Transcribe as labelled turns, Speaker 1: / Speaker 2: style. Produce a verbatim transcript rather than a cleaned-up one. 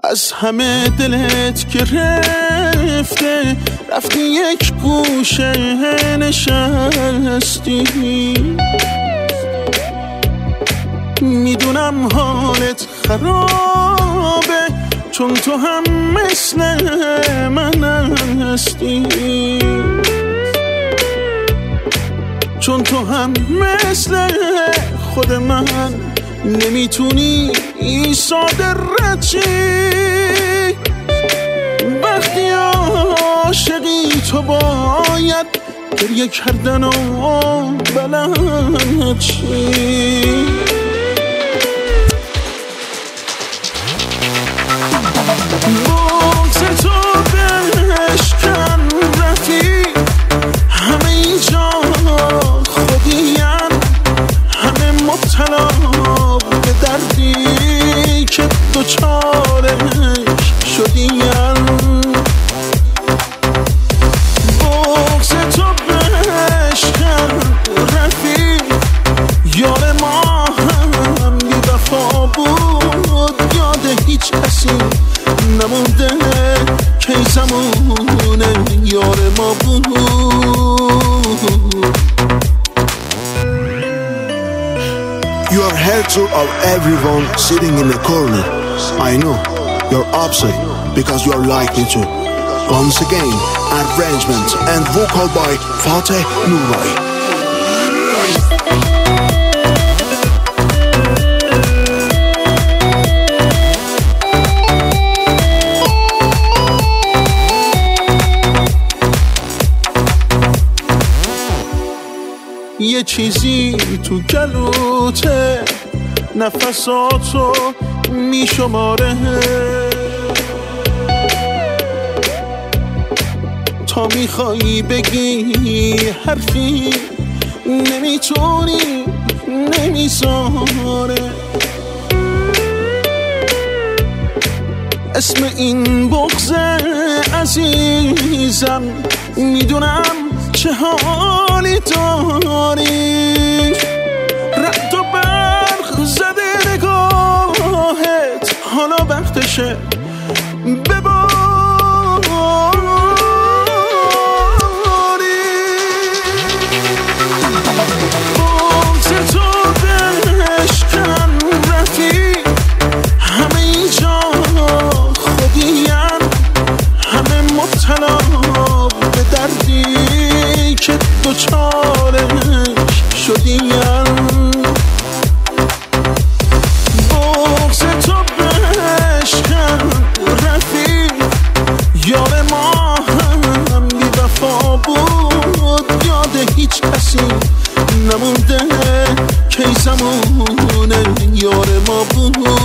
Speaker 1: از همه دلت گرفته، رفتی یک گوشه نشستی. میدونم حالت خرابه، چون تو هم مثل من هستی، چون تو هم مثل خود من نمیتونی ساده رد شی. وقتی عاشقی تو باید گریه کردن و بلند شی. بغض تو بشکن رفیق، همه اینجا خودیم، همه مبتلا به دردی که دوچارش شدیم. بغض تو بشکن رفیق، یار ما هم بی وفا بود، یاد هیچ کسی نمونده که زمونه یار ما بود.
Speaker 2: You are hatred of everyone sitting in the corner. I know you're upset because you are like me too. Once again, arrangement and vocal by Fateh Nuray.
Speaker 1: یه چیزی تو گلوته، نفساتو میشماره، تا میخوایی بگی حرفی نمیتونی، نمیذاره. اسم این بغض عزیزم، میدونم چه حالی داری. رد و برق زده نگاهت، حالا وقتشه بباری. بغض تو بشکن رفیق، همه اینجا خودیم، همه مبتلا به دردی که دوچارش شدیم. بغض تو بشکن رفیق، یار ما هم بی وفا بود، یاد هیچ کسی نمونده که زمونه یار ما بود.